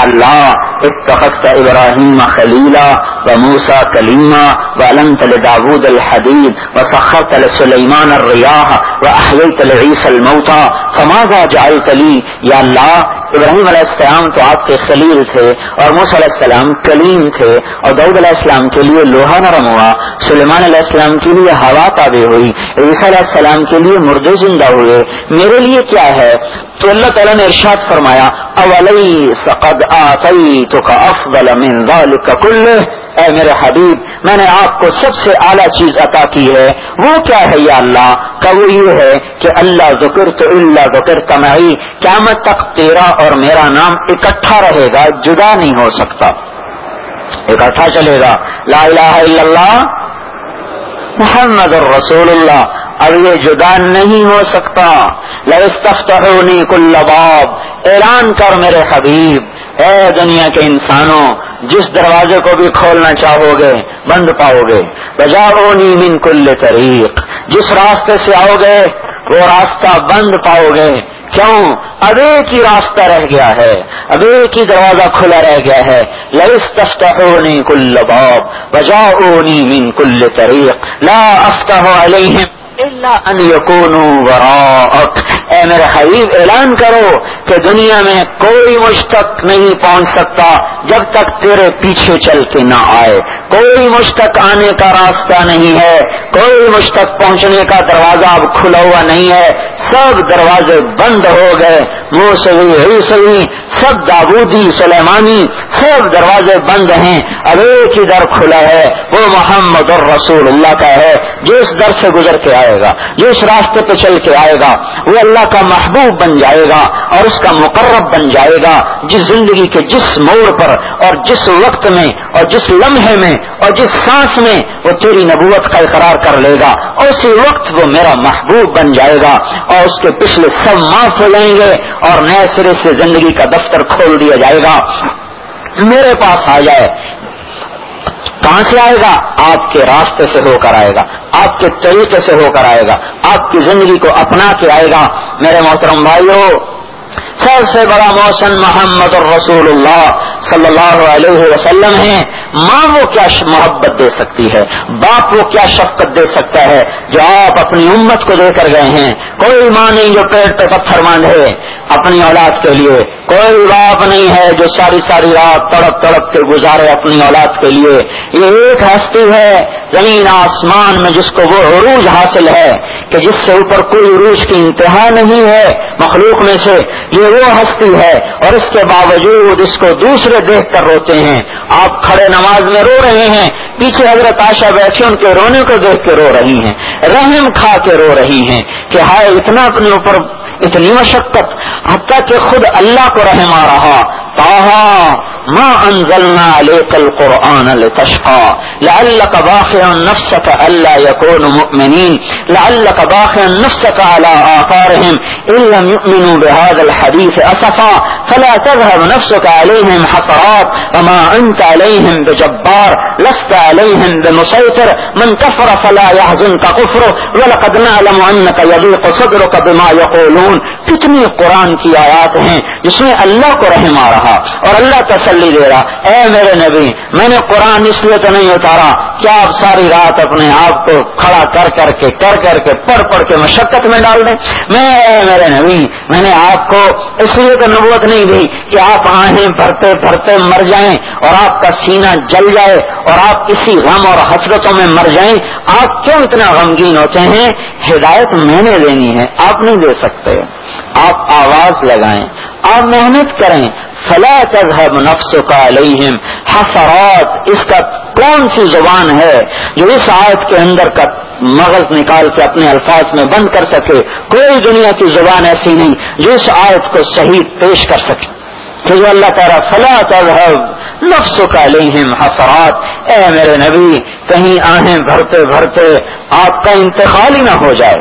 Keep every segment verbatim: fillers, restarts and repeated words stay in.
اللہ اتخذت ابراہیم خلیلا وموسى کلیما وعلمت لداود الحدید وسخرت لسلیمان الریاح واحییت لعیسی الموتى فماذا جعلت لی. یا اللہ ابراہیم علیہ السلام تو آپ کے خلیل تھے اور موسیٰ علیہ السلام کلیم تھے اور داؤد علیہ السلام کے لیے لوہا نرم ہوا, سلیمان علیہ السلام کے لیے ہوا تابع ہوئی, عیسیٰ علیہ السلام کے لیے مردے زندہ ہوئے, میرے لیے کیا ہے؟ تو اللہ تعالیٰ نے ارشاد فرمایا اولیس قد آتیتک افضل من ذلک کلہ, اے میرے حبیب میں نے آپ کو سب سے اعلیٰ چیز عطا کی ہے. وہ کیا ہے یا اللہ؟ کہ وہ یہ ہے کہ اللہ ذکرت الا ذکرت معی, قیامت تک تیرا اور میرا نام اکٹھا رہے گا, جدا نہیں ہو سکتا, اکٹھا چلے گا. لا الہ الا اللہ محمد الرسول اللہ, اب یہ جدا نہیں ہو سکتا. لَيَسْتَفْتَحُونِي كُلَّ بَابٍ, اعلان کر میرے حبیب اے دنیا کے انسانوں, جس دروازے کو بھی کھولنا چاہو گے بند پاؤ گے. وَجَاءُونِي مِن كُلِّ طَرِيقٍ, جس راستے سے آؤ گے وہ راستہ بند پاؤ گے. کیوں؟ اب ایک ہی راستہ رہ گیا ہے, اب ایک ہی دروازہ کھلا رہ گیا ہے. لَيَسْتَفْتَحُونِي كُلَّ بَابٍ وَجَاءُونِي مِن كُلِّ طَرِيقٍ لَا أَفْتَحُ عَلَيْهِمْ الا ان یکونوا وراءک. اے میرے حبیب اعلان کرو کہ دنیا میں کوئی مجھ تک نہیں پہنچ سکتا جب تک تیرے پیچھے چل کے نہ آئے. کوئی مجھ تک آنے کا راستہ نہیں ہے, کوئی مجھ تک پہنچنے کا دروازہ اب کھلا ہوا نہیں ہے. سب دروازے بند ہو گئے, موسوی عیسوی سب داودی سلیمانی سب دروازے بند ہیں. اب ایک ہی در کھلا ہے, وہ محمد الرسول اللہ کا ہے. جو اس در سے گزر کے آئے گا, جو اس راستے پہ چل کے آئے گا, وہ اللہ کا محبوب بن جائے گا اور اس کا مقرب بن جائے گا. جس زندگی کے جس موڑ پر اور جس وقت میں اور جس لمحے میں اور جس سانس میں وہ تیری نبوت کا اقرار کر لے گا, اسی وقت وہ میرا محبوب بن جائے گا اور اس کے پچھلے سب معاف ہو جائیں گے اور نئے سرے سے زندگی کا دفتر کھول دیا جائے گا. میرے پاس آ جائے. کہاں سے آئے گا؟ آپ کے راستے سے ہو کر آئے گا, آپ کے طریقے سے ہو کر آئے گا, آپ کی زندگی کو اپنا کے آئے گا. میرے محترم بھائیو, سب سے بڑا محسن محمد الرسول اللہ صلی اللہ علیہ وسلم ہے. ماں وہ کیا محبت دے سکتی ہے, باپ وہ کیا شفقت دے سکتا ہے جو آپ اپنی امت کو دے کر گئے ہیں. کوئی ماں نہیں جو پیٹ پہ پتھر باندھے اپنی اولاد کے لیے, کوئی باپ نہیں ہے جو ساری ساری رات تڑپ تڑپ کے گزارے اپنی اولاد کے لیے. یہ ایک ہستی ہے زمین آسمان میں جس کو وہ عروج حاصل ہے کہ جس سے اوپر کوئی عروج کی انتہا نہیں ہے مخلوق میں سے. یہ وہ ہستی ہے اور اس کے باوجود اس کو دوسرے دیکھ کر روتے ہیں. آپ کھڑے نماز میں رو رہے ہیں, پیچھے حضرت عائشہ بیٹھی ان کے رونے کو دیکھ کے رو رہی ہیں, رحم کھا کے رو رہی ہیں کہ ہائے اتنا اپنے اوپر اتنی مشقت, حتیٰ کہ خود اللہ کو رحم آ رہا. طه ما انزلنا عليك القرآن لتشقى لعلك باخع نفسك الا يكونوا مؤمنين لعلك باخع نفسك على آثارهم ان لم يؤمنوا بهذا الحديث اسفا فلا تذهب نفسك عليهم حسرات وما انت عليهم بجبار لست عليهم بمسيطر من كفر فلا يحزنك كفره ولقد نعلم انك يضيق صدرك بما يقولون. کتنی قرآن کی آیات ہیں جس میں اللہ کو رحم آ رہا اور اللہ تسلی دے رہا. اے میرے نبی, میں نے قرآن اس لیے تو نہیں اتارا کہ آپ ساری رات اپنے آپ کو کھڑا کر کر کے کر کر کے پڑھ پڑھ کے مشقت میں ڈال دیں. میں اے میرے نبی میں نے آپ کو اس لیے تو نبوت نہیں دی کہ آپ آہیں بھرتے بھرتے مر جائیں اور آپ کا سینہ جل جائے اور آپ اسی غم اور حسرتوں میں مر جائیں. آپ کیوں اتنا غمگین ہوتے ہیں؟ ہدایت میں نے دینی ہے, آپ نہیں دے سکتے. آپ آواز لگائیں, آپ محنت کریں. فلا تذهب نفسك عليهم حسرات, اس کا کون سی زبان ہے جو اس آیت کے اندر کا مغز نکال کے اپنے الفاظ میں بند کر سکے؟ کوئی دنیا کی زبان ایسی نہیں جو اس آیت کو صحیح پیش کر سکے. کہ جو اللہ تعالیٰ فلا تذهب نفسك عليهم حسرات, اے میرے نبی کہیں آہیں بھرتے بھرتے آپ کا انتقال ہی نہ ہو جائے.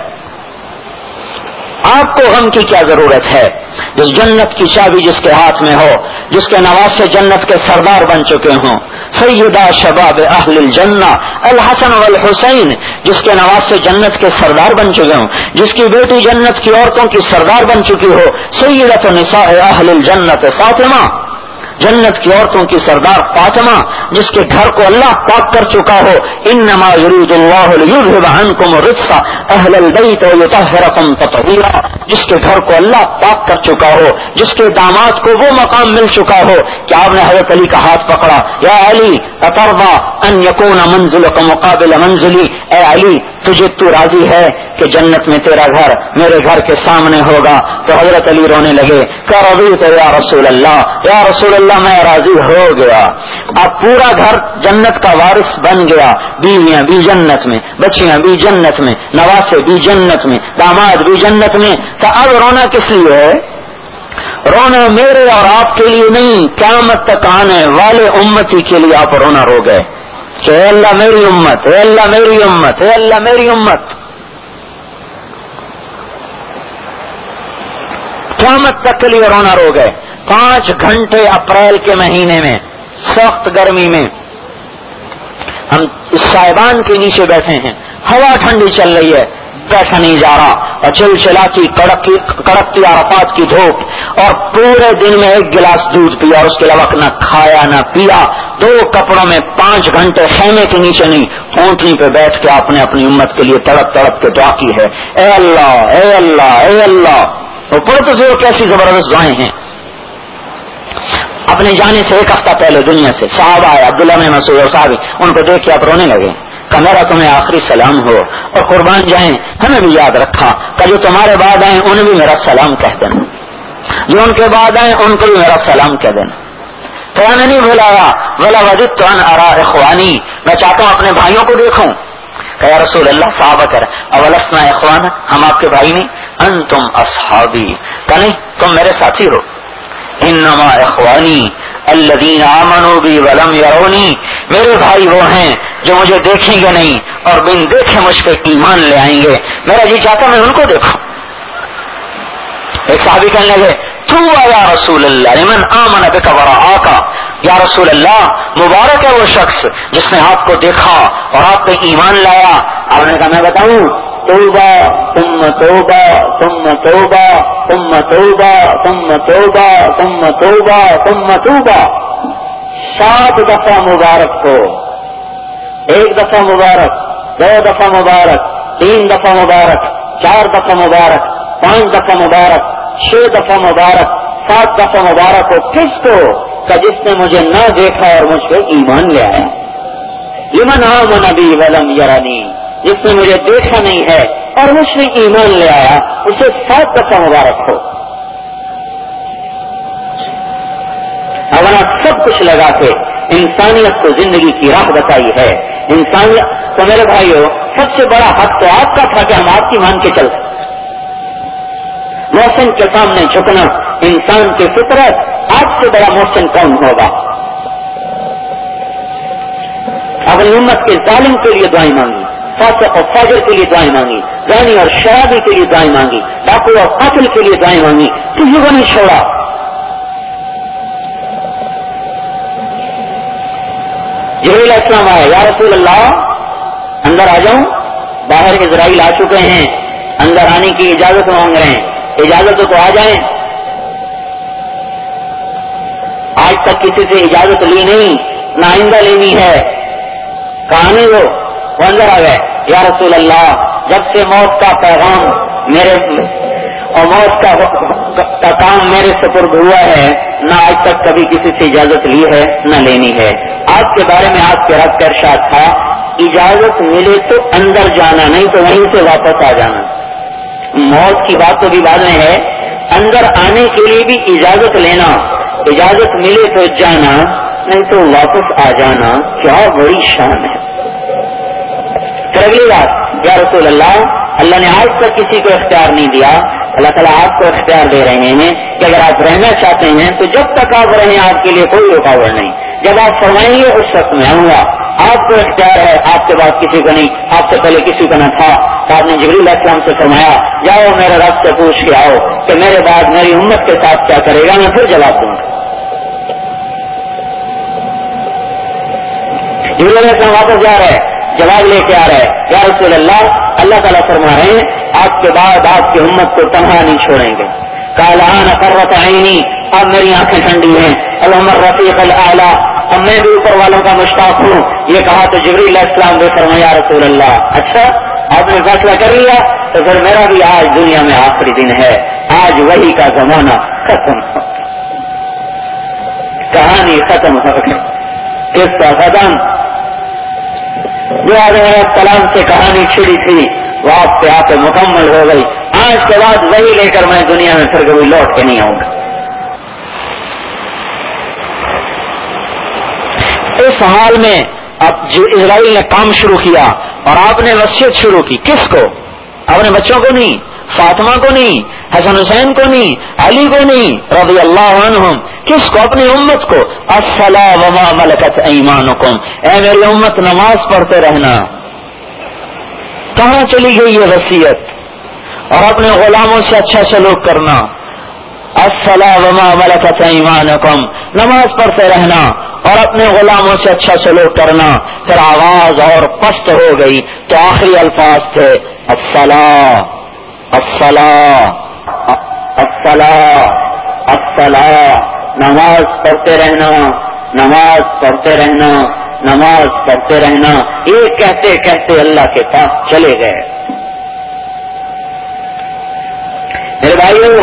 آپ کو غم کی کیا ضرورت ہے؟ جس جنت کی چابی جس کے ہاتھ میں ہو, جس کے نواسے جنت کے سردار بن چکے ہوں, سیدہ شباب اہل الجنہ الحسن والحسین, جس کے نواسے جنت کے سردار بن چکے ہوں, جس کی بیٹی جنت کی عورتوں کی سردار بن چکی ہو, سیدۃ نساء اہل الجنت فاطمہ جنت کی عورتوں کی سردار فاطمہ جس کے گھر کو اللہ پاک کر چکا ہو، انما یرید اللہ لیذھب عنکم الرجس اہل البیت ویطہرکم تطہیرا، جس کے گھر کو اللہ پاک کر چکا ہو، جس کے داماد کو وہ مقام مل چکا ہو کہ آپ نے حضرت علی کا ہاتھ پکڑا، یا علی اترضى ان یکون منزلک مقابل منزلی، اے علی تجھے تو راضی ہے کہ جنت میں تیرا گھر میرے گھر کے سامنے ہوگا؟ تو حضرت علی رونے لگے کہ رضیت یا رسول اللہ، یا رسول اللہ میں راضی ہو گیا۔ اب پورا گھر جنت کا وارث بن گیا، بیویاں بھی جنت میں، بچیاں بھی جنت میں، نواسے بھی جنت میں، داماد بھی جنت میں، تو اب رونا کس لیے ہے؟ رونا میرے اور آپ کے لیے نہیں، قیامت تک آنے والے امتی کے لیے آپ رونا رو گئے کہ اے اللہ میری امت، اے اللہ میری امت، اے اللہ میری امت۔ قیامت تک کے لیے رونا رو گئے۔ پانچ گھنٹے اپریل کے مہینے میں سخت گرمی میں ہم اس صاحبان کے نیچے بیٹھے ہیں، ہوا ٹھنڈی چل رہی ہے، بیٹھا نہیں جا رہا، اور چل چلاتی کڑکتی کڑکتی عرفات کی دھوپ، اور پورے دن میں ایک گلاس دودھ پیا اور اس کے علاوہ نہ کھایا نہ پیا، دو کپڑوں میں پانچ گھنٹے خیمے کے نیچے نہیں، اونٹنی پہ بیٹھ کے آپ نے اپنی امت کے لیے تڑپ تڑپ کے دعا کی ہے، اے اللہ اے اللہ اے اللہ۔ وہ پڑھتے تھے وہ کیسی زبردست دعائیں ہیں۔ اپنے جانے سے ایک ہفتہ پہلے دنیا سے صحابہ آئے، عبداللہ بن مسعود اور صحابی، ان کو دیکھ کے آپ رونے لگے کہ میرا تمہیں آخری سلام ہو، اور قربان جائیں ہمیں بھی یاد رکھا کہ جو تمہارے بعد آئے انہیں بھی میرا سلام کہہ دینا، جو ان کے بعد آئے ان کو بھی میرا سلام کہہ دینا۔ تو ہمیں نہیں بھلایا، ولا وددت ان ارا اخوانی، میں چاہتا ہوں اپنے بھائیوں کو دیکھوں۔ کہ یا رسول اللہ، صحابہ کہہ رہے اولسنا اخوانا، ہم آپ کے بھائی نہیں؟ انتم اصحابی، کہ نہیں تم میرے ساتھی ہو۔ انما اخوانی الذین آمنوا بی ولم یرونی، میرے بھائی وہ ہیں جو مجھے دیکھیں گے نہیں اور بن دیکھے مجھ پہ ایمان لے آئیں گے۔ میرا جی چاہتا میں ان کو دیکھوں۔ ایک صحابی کہنے لگے طوبی یا رسول اللہ لمن آمن بک ورآک، یا رسول اللہ مبارک ہے وہ شخص جس نے آپ کو دیکھا اور آپ پہ ایمان لایا۔ آپ نے کہا میں بتاؤں، توبہ ثم توبہ ثم توبہ ثم توبہ ثم توبہ ثم توبہ ثم توبہ، سات دفعہ مبارک ہو، ایک دفعہ مبارک، دو دفعہ مبارک، تین دفعہ مبارک، چار دفعہ مبارک، پانچ دفعہ مبارک، چھ دفعہ مبارک، سات دفعہ مبارک ہو۔ کس کو؟ کہ جس نے مجھے نہ دیکھا اور مجھ پہ ایمان لے آیا۔ لمن آمن بی ولم یرنی، جس نے مجھے دیکھا نہیں ہے اور مجھ میں ایمان لے آیا، اسے سات دفعہ مبارک ہو۔ اب سب کچھ لگا کے انسانیت کو زندگی کی راہ بتائی ہے۔ انسانیت تو میرے بھائیو سب سے بڑا حق تو آپ کا تھا کہ ہم آپ کی مان کے چلتے۔ محسن کے سامنے جھکنا انسان کی فطرت، آپ سے بڑا محسن کون ہوگا؟ اپنی امت کے ظالم کے لیے دعائیں مانگی، فاسق اور فاجر کے لیے دعائیں مانگی، زانی اور شرابی کے لیے دعائیں مانگی، ڈاکو اور قاتل کے لیے دعائیں مانگی، کسی کو نہیں چھوڑا۔ جبریل علیہ السلام آئے، یا رسول اللہ اندر آ جاؤں؟ باہر اسرائیل آ چکے ہیں، اندر آنے کی اجازت مانگ رہے ہیں، اجازت تو آ جائیں۔ آج تک کسی سے اجازت لی نہیں، نہ آئندہ لینی ہے۔ کہانی وہ وہ اندر آ گئے، یا رسول اللہ جب سے موت کا پیغام میرے اور موت کا, کا کام میرے سپرد ہوا ہے، نہ آج تک کبھی کسی سے اجازت لی ہے نہ لینی ہے۔ آپ کے بارے میں آپ کے رب کا ارشاد تھا، اجازت ملے تو اندر جانا، نہیں تو وہیں سے واپس آ جانا۔ موت کی بات تو بھی بعد میں ہے، اندر آنے کے لیے بھی اجازت لینا، اجازت ملے تو جانا نہیں تو واپس آ جانا، کیا بڑی شان ہے۔ پھر اگلی بات، یا رسول اللہ اللہ نے آج تک کسی کو اختیار نہیں دیا، اللہ تعالیٰ آپ کو اختیار دے رہے ہیں کہ اگر آپ رہنا چاہتے ہیں تو جب تک آپ رہیں آپ کے لیے کوئی رکاوٹ نہیں، جب آپ فرمائیں گے اس وقت میں آؤں گا۔ آپ کو اختیار ہے، آپ کے بعد کسی کو نہیں، آپ سے پہلے کسی کو نہ تھا۔ آپ نے جبریل علیہ السلام سے فرمایا جاؤ میرے رب سے پوچھ کے آؤ کہ میرے بعد میری امت کے ساتھ کیا کرے گا، میں پھر جواب دوں گا۔ جبریل علیہ السلام واپس جا رہے، جواب لے کے آ رہے، یا رسول اللہ اللہ تعالیٰ فرما رہے ہیں آپ کے بعد آپ کی امت کو تنہا نہیں چھوڑیں گے۔ قال انا قرۃ عینی اب میری آنکھیں ٹھنڈی ہیں. اللہم الرفیق الاعلی، اب میں بھی اوپر والوں کا مشتاق ہوں. یہ کہا تو جبریل علیہ السلام نے فرمایا یا رسول اللہ، اچھا آپ نے فیصلہ کر لیا تو پھر میرا بھی آج دنیا میں آخری دن ہے، آج وحی کا زمانہ ختم ہو، کہانی ختم ہو گئی، قصہ ختم. جو آدم علیہ السلام سے کہانی چھڑی تھی وہ آپ سے آپ مکمل ہو گئی. آج کے بعد وہی لے کر میں دنیا میں پھر کبھی لوٹ کے نہیں آؤں گا. اس حال میں اب اسرائیل نے کام شروع کیا اور آپ نے وصیت شروع کی. کس کو؟ اپنے بچوں کو نہیں، فاطمہ کو نہیں، حسن حسین کو نہیں، علی کو نہیں رضی اللہ عنہم. کس کو؟ اپنی امت کو. الصلاۃ وما ملکت ایمانکم، اے میری امت نماز پڑھتے رہنا. کہاں چلی گئی یہ وصیت؟ اور اپنے غلاموں سے اچھا سلوک کرنا. الصلاۃ وما ملکت ایمانکم، نماز پڑھتے رہنا اور اپنے غلاموں سے اچھا سلوک کرنا. پھر آواز اور پست ہو گئی تو آخری الفاظ تھے الصلاۃ الصلاۃ الصلاۃ الصلاۃ، نماز پڑھتے رہنا، نماز پڑھتے رہنا، نماز پڑھتے رہنا. یہ کہتے کہتے اللہ کے پاس چلے گئے. میرے بھائیو،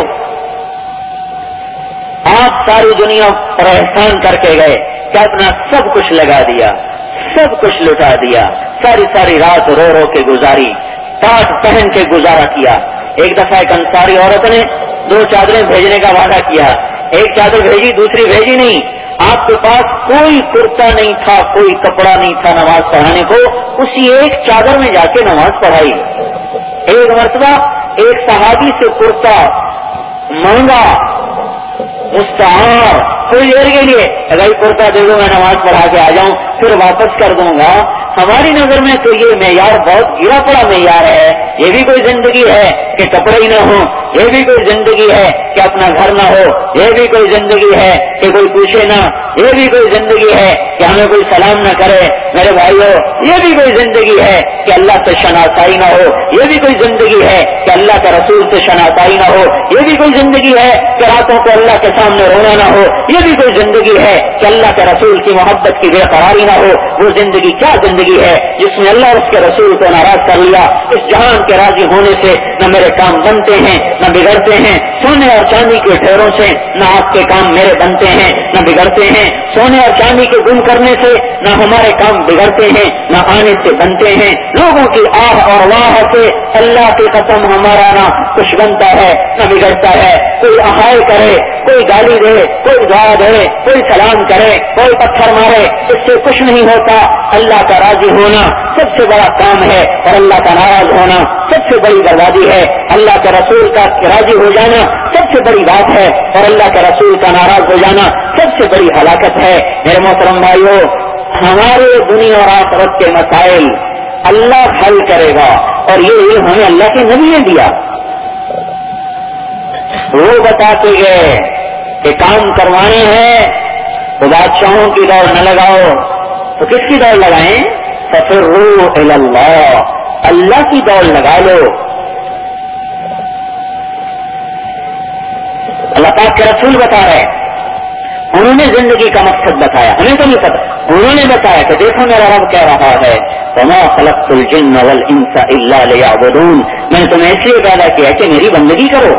آپ ساری دنیا پر احسان کر کے گئے کہ اپنا سب کچھ لگا دیا، سب کچھ لٹا دیا، ساری ساری رات رو رو کے گزاری، ٹاٹ پہن کے گزارا کیا. ایک دفعہ ایک انصاری عورت نے دو چادریں بھیجنے کا وعدہ کیا، ایک چادر بھیجی دوسری بھیجی نہیں. آپ کے پاس کوئی کرتا نہیں تھا، کوئی کپڑا نہیں تھا نماز پڑھانے کو، اسی ایک چادر میں جا کے نماز پڑھائی. ایک مرتبہ ایک صحابی سے کرتا مانگا مستعار تھوڑی دیر کے لیے، اگر کرتا دے دو میں نماز پڑھا کے آ جاؤں پھر واپس کر دوں گا. ہماری نظر میں تو یہ معیار بہت گرا پڑا معیار ہے. یہ بھی کوئی زندگی ہے کہ کپڑے ہی نہ ہوں؟ یہ بھی کوئی زندگی ہے کہ اپنا گھر نہ ہو؟ یہ بھی کوئی زندگی ہے کہ کوئی پوچھے نہ؟ یہ بھی کوئی زندگی ہے کہ ہمیں کوئی سلام نہ کرے؟ میرے بھائیو، یہ بھی کوئی زندگی ہے کہ اللہ سے شناسائی نہ ہو؟ یہ بھی کوئی زندگی ہے کہ اللہ کے رسول سے شناسائی نہ ہو؟ یہ بھی کوئی زندگی ہے کہ راتوں کو اللہ کے سامنے رونا نہ ہو؟ یہ بھی کوئی زندگی ہے کہ اللہ کے رسول کی محبت کی بے قراری نہ ہو؟ وہ زندگی کیا زندگی ہے جس میں اللہ اور اس کے رسول کو ناراض کر لیا؟ اس جہان کے راضی ہونے سے نہ میرے کام بنتے ہیں نہ بگڑتے ہیں، سونے اور چاندی کے ڈھیروں سے نہ آپ کے کام میرے بنتے ہیں نہ بگڑتے ہیں، سونے اور چاندی کے گن کرنے سے نہ ہمارے کام بگڑتے ہیں نہ آنے سے بنتے ہیں. لوگوں کی آہ اور واہ سے اللہ کی قسم ہمارا نہ کچھ بنتا ہے نہ بگڑتا ہے. کوئی احائے کرے، کوئی گالی دے، کوئی دعا دے، کوئی سلام کرے، کوئی پتھر مارے، اس سے کچھ نہیں ہوتا. اللہ کا راضی ہونا سب سے بڑا کام ہے اور اللہ کا ناراض ہونا سب سے بڑی بربادی ہے. اللہ کے رسول کا راضی ہو جانا سب سے بڑی بات ہے اور اللہ کے رسول کا ناراض ہو جانا سب سے بڑی ہلاکت ہے. میرے محترم بھائیو، ہمارے دنیا اور آخرت کے مسائل اللہ حل کرے گا اور یہ علم ہمیں اللہ کے نبی نے دیا. وہ بتاتے گئے کہ کام کروانے ہیں تو بادشاہوں کی دوڑ نہ لگاؤ، تو کس کی دوڑ لگائیں؟ ففروا الی اللہ، اللہ کی دوڑ لگا لو. اللہ پاک کے رسول بتا رہے، انہوں نے زندگی کا مقصد بتایا، ہمیں تو نہیں پتا. انہوں نے بتایا کہ دیکھو میرا رب کہہ رہا ہے وما خلقت الجن والانس الا لیعبدون، میں نے تمہیں اس لیے پیدا کیا کہ میری بندگی کرو.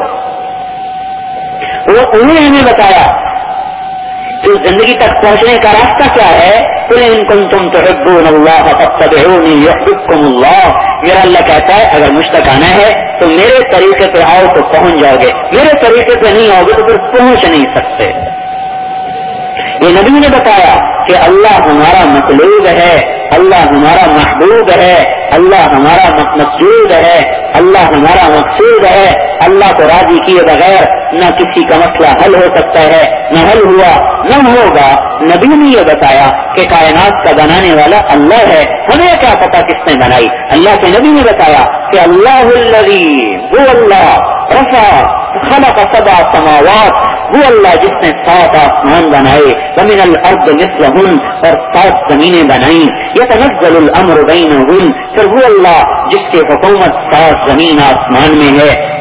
وہ انہوں نے ہمیں بتایا تو زندگی تک پہنچنے کا راستہ کیا ہے. قل ان کنتم تحبون اللہ فاتبعونی یحببکم اللہ. میرا اللہ کہتا ہے اگر مجھ تک آنا ہے تو میرے طریقے پہ آؤ تو پہنچ جاؤ گے، میرے طریقے پہ نہیں آؤ گے تو پھر پہنچ نہیں سکتے. یہ نبی نے بتایا کہ اللہ ہمارا مطلوب ہے، اللہ ہمارا محبوب ہے، اللہ ہمارا مقصود ہے، اللہ ہمارا مقصود ہے. اللہ کو راضی کیے بغیر نہ کسی کا مسئلہ حل ہو سکتا ہے، نہ حل ہوا نہ ہوگا. نبی نے یہ بتایا کہ کائنات کا بنانے والا اللہ ہے. ہمیں کیا پتا کس نے بنائی؟ اللہ کے نبی نے بتایا کہ اللہ الذی هو اللہ رفع خلق سبع سماوات، وہ اللہ جس نے سات آسمان بنائے، ومن الارض مثلہن، اور سات زمینیں بنائیں، یتنزل الامر بینہن، پھر وہ اللہ جس کی حکومت سات زمین آسمان میں ہے،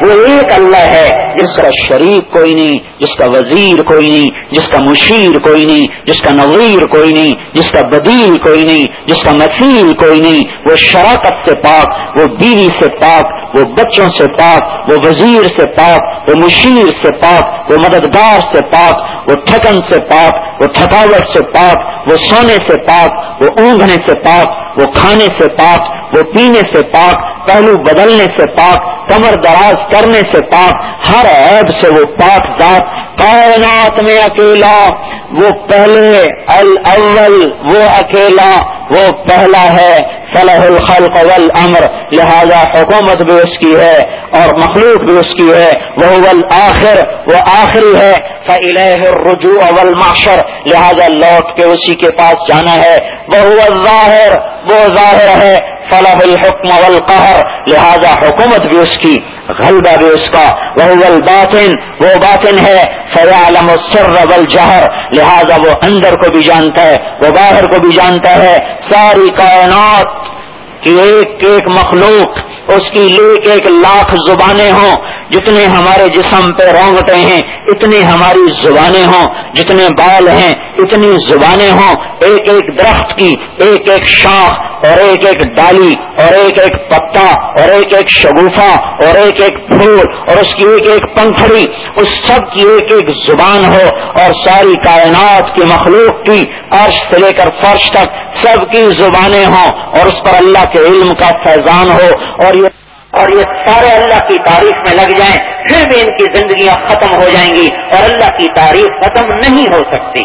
وہ ایک اللہ ہے جس کا شریک کوئی نہیں، جس کا وزیر کوئی نہیں، جس کا مشیر کوئی نہیں، جس کا نظیر کوئی نہیں، جس کا بدیل کوئی نہیں، جس کا مثیل کوئی نہیں۔ وہ شراکت سے پاک، وہ بیوی سے پاک، وہ بچوں سے پاک، وہ وزیر سے پاک، وہ مشیر سے پاک، وہ مددگار سے پاک، وہ تھکن سے پاک، وہ تھکاوٹ سے پاک، وہ سونے سے پاک، وہ اونگنے سے پاک، وہ کھانے سے پاک، وہ پینے سے پاک، پہلو بدلنے سے پاک، کمر دراز کرنے سے پاک، ہر عیب سے وہ پاک ذات، کائنات میں اکیلا، وہ پہلے الاول، وہ اکیلا، وہ پہلا ہے، فلہ الخلق والامر، لہذا حکومت بھی اس کی ہے اور مخلوق بھی اس کی ہے، وہو الآخر، وہ آخری ہے، فإلیہ الرجوع والمحشر، لہذا لوٹ کے اسی کے پاس جانا ہے، وہو الظاہر، وہ ظاہر ہے، فلہ الحکم والقہر، لہذا حکومت بھی اس کی، غلبہ بھی اس کا، وہو الباطن، وہ باطن ہے، فیعلم السر والجہر، لہذا وہ اندر کو بھی جانتا ہے، وہ باہر کو بھی جانتا ہے، ساری کائنات کی ایک ایک مخلوق، اس کی ایک ایک لاکھ زبانیں ہوں، جتنے ہمارے جسم پہ رونگٹے ہیں اتنی ہماری زبانیں ہوں، جتنے بال ہیں اتنی زبانیں ہوں، ایک ایک درخت کی ایک ایک شاخ اور ایک ایک ڈالی اور ایک ایک پتا اور ایک ایک شگوفہ اور ایک ایک پھول اور اس کی ایک ایک پنکھڑی، اس سب کی ایک ایک زبان ہو، اور ساری کائنات کی مخلوق کی عرش سے لے کر فرش تک سب کی زبانیں ہوں، اور اس پر اللہ کے علم کا فیضان ہو، اور یہ اور یہ سارے اللہ کی تعریف میں لگ جائیں، پھر بھی ان کی زندگیاں ختم ہو جائیں گی اور اللہ کی تعریف ختم نہیں ہو سکتی۔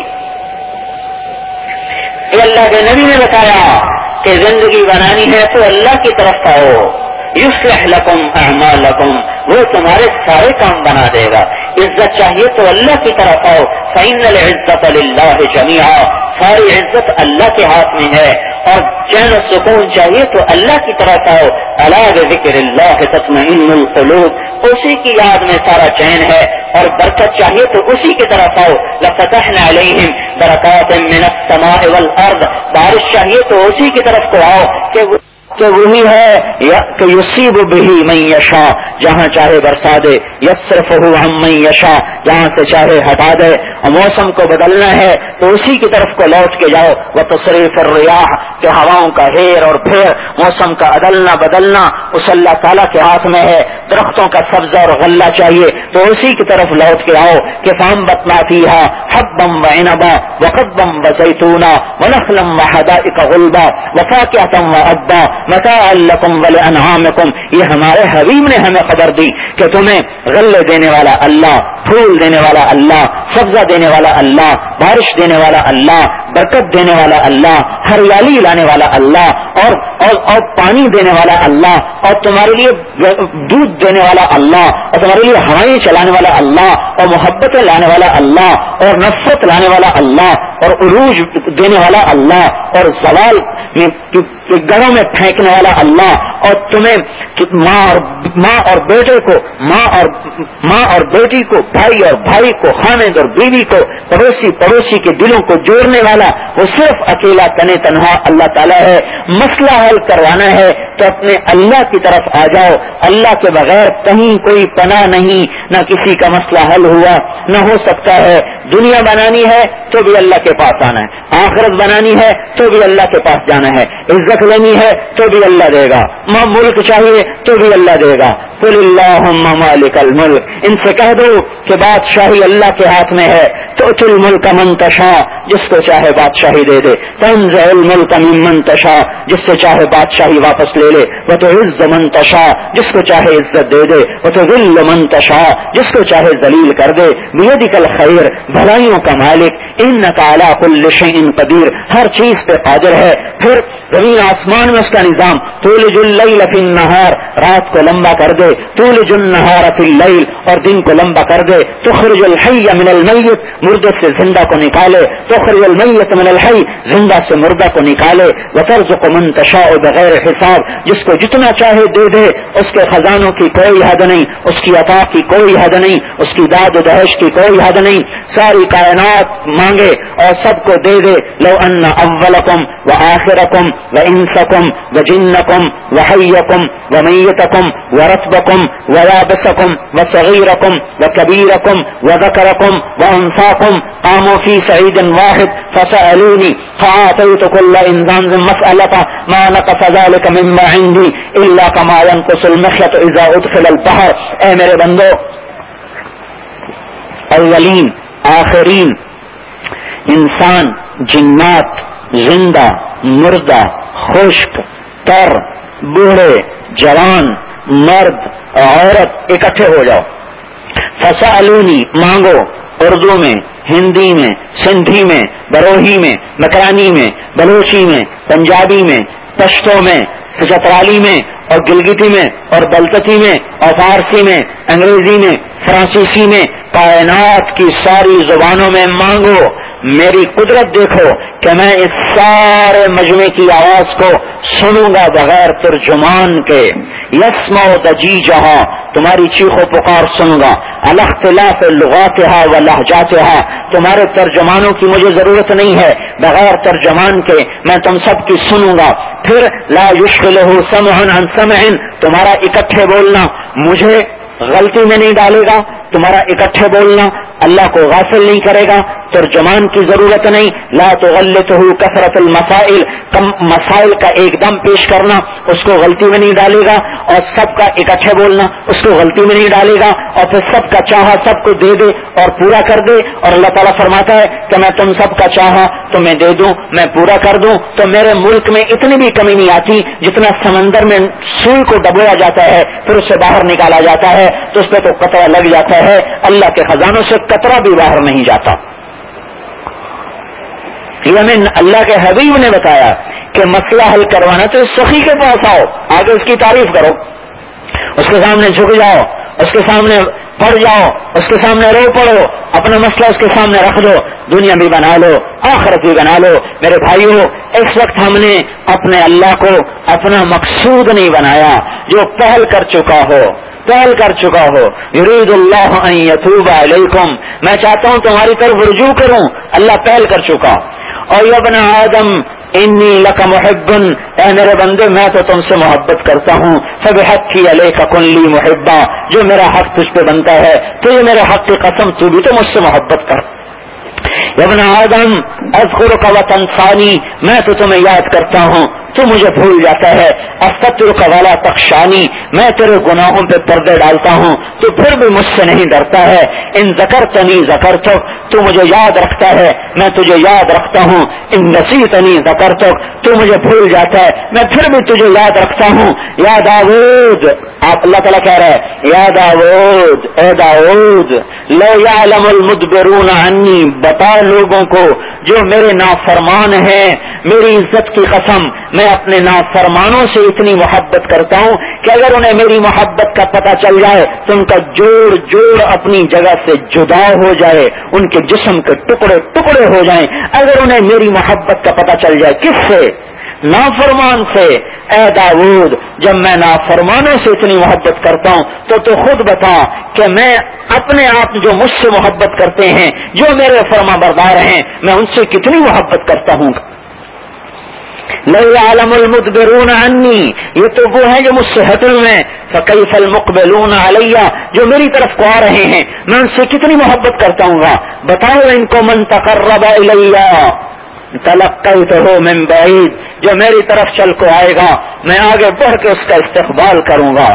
یہ اللہ کے نبی نے بتایا کہ زندگی بنانی ہے تو اللہ کی طرف آؤ، یصلح لکم اعمالکم، وہ تمہارے سارے کام بنا دے گا۔ عزت چاہیے تو اللہ کی طرف آؤ، فإن العزة للہ جمیعا، ساری عزت اللہ کے ہاتھ میں ہے، اور چین و سکون چاہیے تو اللہ کی طرف آؤ، الا بذکر اللہ تطمئن القلوب، اسی کی یاد میں سارا چین ہے، اور برکت چاہیے تو اسی کی طرف آؤ، لفتحنا علیہم برکات من السماء والارض، بارش چاہیے تو اسی کی طرف کو آؤ کہ وہ کہ وہی ہے کہ یصیب بہ من یشاء، جہاں چاہے برسا دے، یصرفہ عن من یشاء، جہاں سے چاہے ہٹا دے، اور موسم کو بدلنا ہے تو اسی کی طرف کو لوٹ کے جاؤ، وتصریف الریاح، کہ ہواؤں کا ہیر اور پھیر، موسم کا عدلنا بدلنا اس اللہ تعالیٰ کے ہاتھ میں ہے، درختوں کا سبزہ اور غلہ چاہیے تو اسی کی طرف لوٹ کے آؤ کہ فانبتنا فیہا حبا وعنبا وقضبا وزیتونا ونخلا وحدائق غلبا وفاکہۃ وابا متاعا لکم ولانعامکم، یہ ہمارے حبیب نے ہمیں خبر دی کہ تمہیں غلے دینے والا اللہ، پھول دینے والا اللہ، سبزہ دینے والا اللہ، بارش دینے والا اللہ، برکت دینے والا اللہ، ہریالی لانے والا اللہ، اور اور, اور پانی دینے والا اللہ، اور تمہارے لیے دودھ دینے والا اللہ، اور تمہارے لیے ہوائیں چلانے والا اللہ، اور محبتیں لانے والا اللہ، اور نفرت لانے والا اللہ، اور عروج دینے والا اللہ، اور زوال گڑوں میں پھینکنے والا اللہ، اور تمہیں ماں اور ماں اور بیٹے کو، ماں اور ماں اور بیٹی کو، بھائی اور بھائی کو، خامد اور بیوی کو، پڑوسی پڑوسی کے دلوں کو جوڑنے والا وہ صرف اکیلا تنے تنہا اللہ تعالیٰ ہے۔ مسئلہ حل کروانا ہے تو اپنے اللہ کی طرف آ جاؤ، اللہ کے بغیر کہیں کوئی پناہ نہیں، نہ کسی کا مسئلہ حل ہوا نہ ہو سکتا ہے۔ دنیا بنانی ہے تو بھی اللہ کے پاس آنا ہے، آخرت بنانی ہے تو بھی اللہ کے پاس جانا ہے، عزت لینی ہے تو بھی اللہ دے گا، ماں ملک چاہیے تو بھی اللہ دے گا۔ قل اللہم مالک الملک، ان سے کہہ دو کہ بادشاہی اللہ کے ہاتھ میں ہے، تؤتی الملک من تشاء، جس کو چاہے بادشاہی دے دے، تنزع الملک ممن تشاء، جس سے چاہے بادشاہی واپس لے لے، وتعز من تشاء، جس کو چاہے عزت دے دے، وتذل من تشاء، جس کو چاہے ذلیل کر دے، بیدک الخیر، بھلائیوں کا مالک، انک علی کل شیء قدیر، ہر چیز پہ قادر ہے۔ پھر زمین آسمان میں اس کا نظام، تولج اللیل فی النہار، رات کو لمبا کر دے، تولج النہار فی اللیل، اور دن کو لمبا کر دے، تخرج الحی من المیت، مردے سے زندہ کو نکالے، تخرج المیت من الحی، زندہ سے مردہ کو نکالے، وترزق من تشاء بغیر حساب، جس کو جتنا چاہے دے دے، اس کے خزانوں کی کوئی حد نہیں، اس کی عطا کی کوئی حد نہیں، اس کی داد و دہش کی کوئی حد نہیں، ساری کائنات مانگے اور سب کو دے دے۔ لو ان اولکم وآخرکم وانسکم وجنکم وحیکم ومیتکم ورتبکم ویابسکم وصغیرکم وکبیرکم وذکرکم وانثاکم قاموا فی صعید واحد فسألونی فآتیت کل انسان مسألة ما نقص ذلك مما عندی الا كما ينقص المخيط اذا ادخل البحر. اے میرے بندو، اولین آخرین، انسان، جنات، زندہ، مردہ، خشک، تر، بوڑھے، جوان، مرد، عورت، اکٹھے ہو جاؤ. فسألونی، مانگو، اردو میں، ہندی میں، سندھی میں، بروہی میں، مکرانی میں، بلوچی میں، پنجابی میں، پشتو میں، چترالی میں اور گلگتی میں اور بلتتی میں اور فارسی میں، انگریزی میں، فرانسیسی میں، کائنات کی ساری زبانوں میں مانگو. میری قدرت دیکھو کہ میں اس سارے مجمع کی آواز کو سنوں گا بغیر ترجمان کے. یسمع ضجیجہا، تمہاری چیخ و پکار سنوں گا. علی اختلاف لغاتہا و لہجاتہا، تمہارے ترجمانوں کی مجھے ضرورت نہیں ہے، بغیر ترجمان کے میں تم سب کی سنوں گا. پھر لا یشغلہ سمع عن سمع، تمہارا اکٹھے بولنا مجھے غلطی میں نہیں ڈالے گا، تمہارا اکٹھے بولنا اللہ کو غافل نہیں کرے گا. ترجمان کی ضرورت نہیں. لا تغلطہ کثرت المسائل، کم مسائل کا ایک دم پیش کرنا اس کو غلطی میں نہیں ڈالے گا، اور سب کا اکٹھے بولنا اس کو غلطی میں نہیں ڈالے گا، اور پھر سب کا چاہا سب کو دے دے اور پورا کر دے. اور اللہ تعالیٰ فرماتا ہے کہ میں تم سب کا چاہا تو میں دے دوں، میں پورا کر دوں. تو میرے ملک میں اتنی بھی کمی نہیں آتی جتنا سمندر میں سوئی کو ڈبویا جاتا ہے پھر اس سے باہر نکالا جاتا ہے تو اس پہ تو قطرہ لگ جاتا ہے. اللہ کے خزانوں سے قطرہ بھی باہر نہیں جاتا. یہ ہمیں اللہ کے حبیب نے بتایا کہ مسئلہ حل کروانا تو اس سخی کے پاس آؤ، آگے اس کی تعریف کرو، اس کے سامنے جھک جاؤ، اس کے سامنے پڑ جاؤ، اس کے سامنے رو پڑو، اپنا مسئلہ اس کے سامنے رکھ دو، دنیا بھی بنا لو، آخرت بھی بنا لو. میرے بھائیو، اس وقت ہم نے اپنے اللہ کو اپنا مقصود نہیں بنایا جو پہل کر چکا ہو پہل کر چکا ہو. یرید اللہ ان یتوب علیکم، میں چاہتا ہوں تمہاری طرف رجوع کروں، اللہ پہل کر چکا. اور یا ابن آدم انی لک محب، اے میرے بندے میں تو تم سے محبت کرتا ہوں. فبحقی علیک کن لی محبا، جو میرا حق تجھ پہ بنتا ہے تو یہ میرے حق کی قسم تو بھی تو مجھ سے محبت کر. یا ابن آدم اذکرک وتنسانی، میں تو تمہیں یاد کرتا ہوں تو مجھے بھول جاتا ہے. استترک ولا تخشانی، میں تیرے گناہوں پہ پردے ڈالتا ہوں تو پھر بھی مجھ سے نہیں ڈرتا ہے. ان ذکرتنی ذکرتک، تو مجھے یاد رکھتا ہے میں تجھے یاد رکھتا ہوں. ان نسیتنی ذکرتک، تو مجھے بھول جاتا ہے میں پھر بھی تجھے یاد رکھتا ہوں. یا داؤد، آپ اللہ تعالیٰ کہہ رہے ہیں یا داؤد، اے داؤد، لو یعلم المدبرون عنی، بتا لوگوں کو جو میرے نافرمان ہیں، میری عزت کی قسم میں اپنے نافرمانوں سے اتنی محبت کرتا ہوں کہ اگر انہیں میری محبت کا پتہ چل جائے تو ان کا جوڑ جوڑ اپنی جگہ سے جدا ہو جائے، ان کے جسم کے ٹکڑے ٹکڑے ہو جائیں اگر انہیں میری محبت کا پتہ چل جائے. کس سے؟ نافرمان سے. اے داؤد، جب میں نافرمانوں سے اتنی محبت کرتا ہوں تو تو خود بتا کہ میں اپنے آپ جو مجھ سے محبت کرتے ہیں، جو میرے فرما بردار ہیں، میں ان سے کتنی محبت کرتا ہوں. لو يعلم المدبرون عني، یہ تو وہ ہیں جو مجھ سے ہٹے ہوئے ہیں. فكيف المقبلون علي، جو میری طرف کو آ رہے ہیں میں ان سے کتنی محبت کرتا ہوں گا. بتاؤ ان کو من تقرب الي تلقيته من بعيد، جو میری طرف چل کو آئے گا میں آگے بڑھ کے اس کا استقبال کروں گا.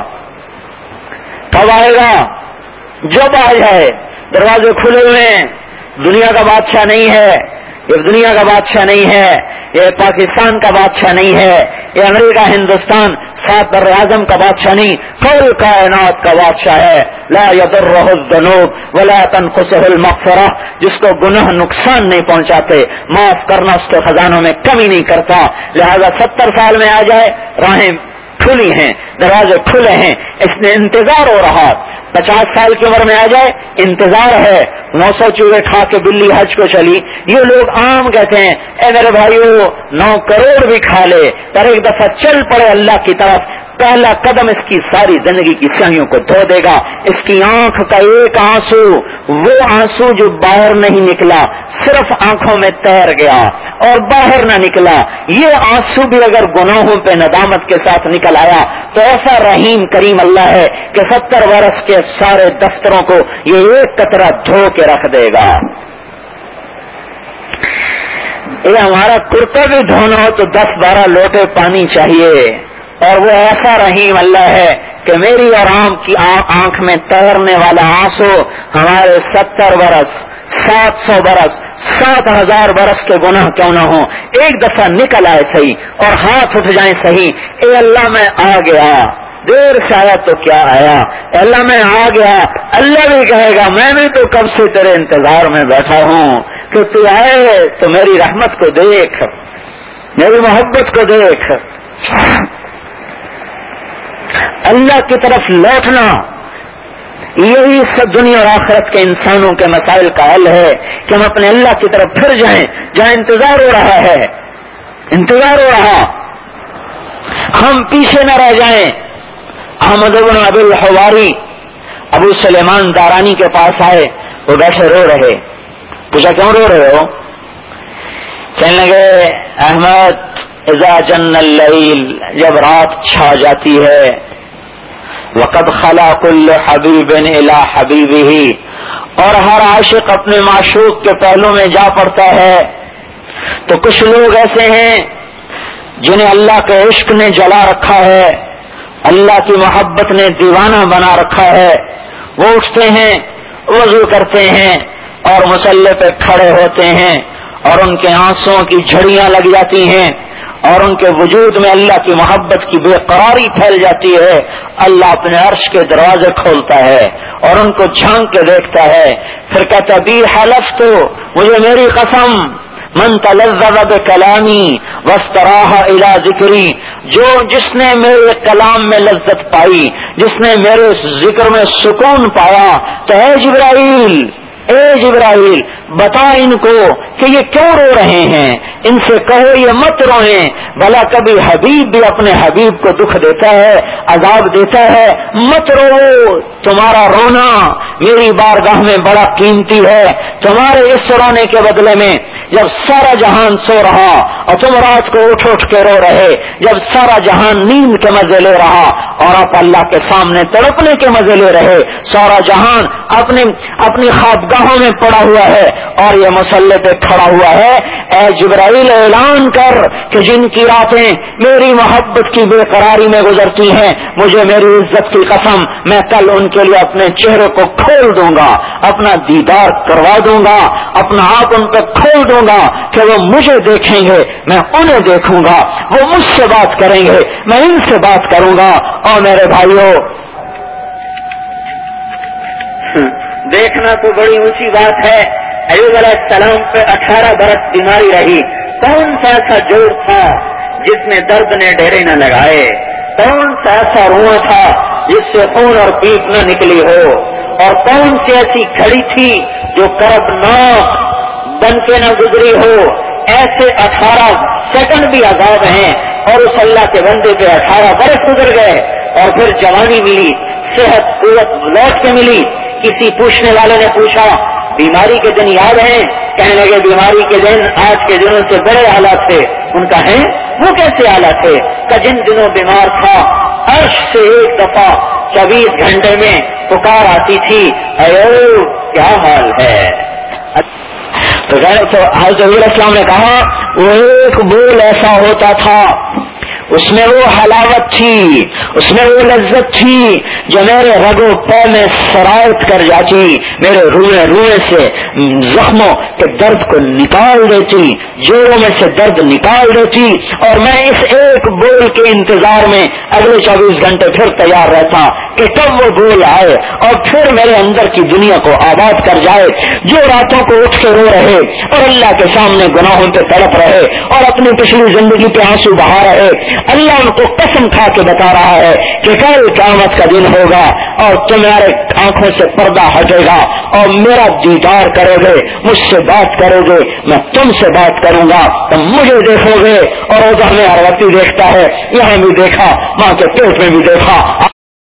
کب آئے گا؟ جب آ جائے. دروازے کھلے ہوئے ہیں، دنیا کا بادشاہ نہیں ہے، یہ دنیا کا بادشاہ نہیں ہے، یہ پاکستان کا بادشاہ نہیں ہے، یہ امریکہ ہندوستان سات بر اعظم کا بادشاہ نہیں، کل کائنات کا بادشاہ ہے. لا يضره الذنوب ولا تنقصه المغفرہ، جس کو گناہ نقصان نہیں پہنچاتے، معاف کرنا اس کے خزانوں میں کمی نہیں کرتا. لہذا ستر سال میں آ جائے، راہیں کھلی ہیں، دروازے کھلے ہیں، اس نے انتظار ہو رہا. پچاس سال کی عمر میں آ جائے، انتظار ہے. نو سو چوہے کھا کے بلی حج کو چلی، یہ لوگ عام کہتے ہیں اے میرے بھائیو نو کروڑ بھی کھا لے پر ایک دفعہ چل پڑے اللہ کی طرف، پہلا قدم اس کی ساری زندگی کی سیاہیوں کو دھو دے گا. اس کی آنکھ کا ایک آنسو وہ آنسو جو باہر نہیں نکلا صرف آنکھوں میں تیر گیا اور باہر نہ نکلا، یہ آنسو بھی اگر گناہوں پہ ندامت کے ساتھ نکل آیا تو ایسا رحیم کریم اللہ ہے کہ ستر برس کے سارے دفتروں کو یہ ایک قطرہ دھو کے رکھ دے گا۔ یہ ہمارا کرتا بھی دھونا ہو تو دس بارہ لوٹے پانی چاہیے، اور وہ ایسا رحیم اللہ ہے کہ میری اور آپ کی آنکھ میں تیرنے والا آنسو ہمارے ستر برس، سات سو برس، سات ہزار برس کے گناہ کیوں نہ ہوں، ایک دفعہ نکل آئے صحیح اور ہاتھ اٹھ جائیں صحیح، اے اللہ میں آ گیا، دیر سے آیا تو کیا آیا، اللہ میں آ گیا۔ اللہ بھی کہے گا میں بھی تو کب سے تیرے انتظار میں بیٹھا ہوں کہ تو آئے تو میری رحمت کو دیکھ، میری محبت کو دیکھ۔ اللہ کی طرف لوٹنا یہی سب دنیا اور آخرت کے انسانوں کے مسائل کا حل ہے کہ ہم اپنے اللہ کی طرف پھر جائیں جہاں انتظار ہو رہا ہے، انتظار ہو رہا، ہم پیچھے نہ رہ جائیں۔ احمد بن ابی الحواری ابو سلیمان دارانی کے پاس آئے، وہ بیٹھے رو رہے، پوچھا کیوں رو رہے ہو؟ کہنے لگے احمد اذا جن اللیل، جب رات چھا جاتی ہے، وقد خلا كل حبیب الی حبیبہ، اور ہر عاشق اپنے معشوق کے پہلو میں جا پڑتا ہے، تو کچھ لوگ ایسے ہیں جنہیں اللہ کے عشق نے جلا رکھا ہے، اللہ کی محبت نے دیوانہ بنا رکھا ہے، وہ اٹھتے ہیں، وضو کرتے ہیں اور مصلی پہ کھڑے ہوتے ہیں اور ان کے آنسوؤں کی جھڑیاں لگ جاتی ہیں اور ان کے وجود میں اللہ کی محبت کی بے قراری پھیل جاتی ہے۔ اللہ اپنے عرش کے دروازے کھولتا ہے اور ان کو جھانک کے دیکھتا ہے، پھر کہتا بی حلفت، مجھے میری قسم، من تلذذ بکلامی واستراح الی ذکری، جو جس نے میرے کلام میں لذت پائی، جس نے میرے ذکر میں سکون پایا، تو اے جبرائیل، اے جبرائیل بتا ان کو کہ یہ کیوں رو رہے ہیں، ان سے کہو یہ مت روئیں، بھلا کبھی حبیب بھی اپنے حبیب کو دکھ دیتا ہے، عذاب دیتا ہے، مت رو، تمہارا رونا میری بارگاہ میں بڑا قیمتی ہے، تمہارے اس رونے کے بدلے میں جب سارا جہان سو رہا اور تم رات کو اٹھ اٹھ کے رو رہے، جب سارا جہان نیند کے مزے لے رہا اور آپ اللہ کے سامنے تڑپنے کے مزے لے رہے، سارا جہان اپنے اپنی خوابگاہوں میں پڑا ہوا ہے اور یہ مصلی پہ کھڑا ہوا ہے، اے جبرائیل اعلان کر کہ جن کی راتیں میری محبت کی بے قراری میں گزرتی ہیں، مجھے میری عزت کی قسم، میں کل ان کے لیے اپنے چہرے کو کھول دوں گا، اپنا دیدار کروا دوں گا، اپنا آپ ان پہ کھول دوں گا کہ وہ مجھے دیکھیں گے، میں انہیں دیکھوں گا، وہ مجھ سے بات کریں گے، میں ان سے بات کروں گا۔ اور میرے بھائیوں، دیکھنا تو بڑی اونچی بات ہے، ایوب علیہ السلام پہ اٹھارہ برس بیماری رہی، کون سا ایسا جوڑ تھا جس میں درد نے ڈیرے نہ لگائے، کون سا ایسا رواں تھا جس سے خون اور پیپ نہ نکلی ہو، اور کون سی ایسی گھڑی تھی جو کربناک بن کے نہ گزری ہو۔ ایسے اٹھارہ سیکنڈ بھی عذاب ہیں اور اس اللہ کے بندے پہ اٹھارہ برس گزر گئے اور پھر جوانی ملی، صحت قوت لوٹ کے ملی۔ کسی پوچھنے والے نے پوچھا بیماری کے دن یاد ہیں؟ کہنے لگے بیماری کے دن آج کے دنوں سے بڑے اعلیٰ تھے۔ ان کا ہے وہ کیسے اعلیٰ تھے؟ کہ جن دنوں بیمار تھا عرش سے ایک دفعہ چوبیس گھنٹے میں پکار آتی تھی، ایو کیا حال ہے؟ تو حضرت علیہ السلام نے کہا وہ ایک بول ایسا ہوتا تھا، اس میں وہ حلاوت تھی، اس میں وہ لذت تھی جو میرے رگوں پے میں سرایت کر جاتی، میرے روئے روئے سے زخموں کے درد کو نکال دیتی، جوڑوں میں سے درد نکال دیتی، اور میں اس ایک بول کے انتظار میں اگلے چوبیس گھنٹے پھر تیار رہتا کہ کب وہ بول آئے اور پھر میرے اندر کی دنیا کو آباد کر جائے۔ جو راتوں کو اٹھ کے رو رہے اور اللہ کے سامنے گناہوں پہ تڑپ رہے اور اپنی پچھلی زندگی پہ آنسو بہا رہے، اللہ ان کو قسم کھا کے بتا رہا ہے کہ کل قیامت کا دن ہوگا اور تمہارے آنکھوں سے پردہ ہٹے گا اور میرا دیدار کرو گے، مجھ سے بات کرو گے، میں تم سے بات کروں گا، تم مجھے دیکھو گے۔ اور ادھر میں ہر وقت دیکھتا ہے، یہاں بھی دیکھا، ماں کے پیٹ میں بھی دیکھا۔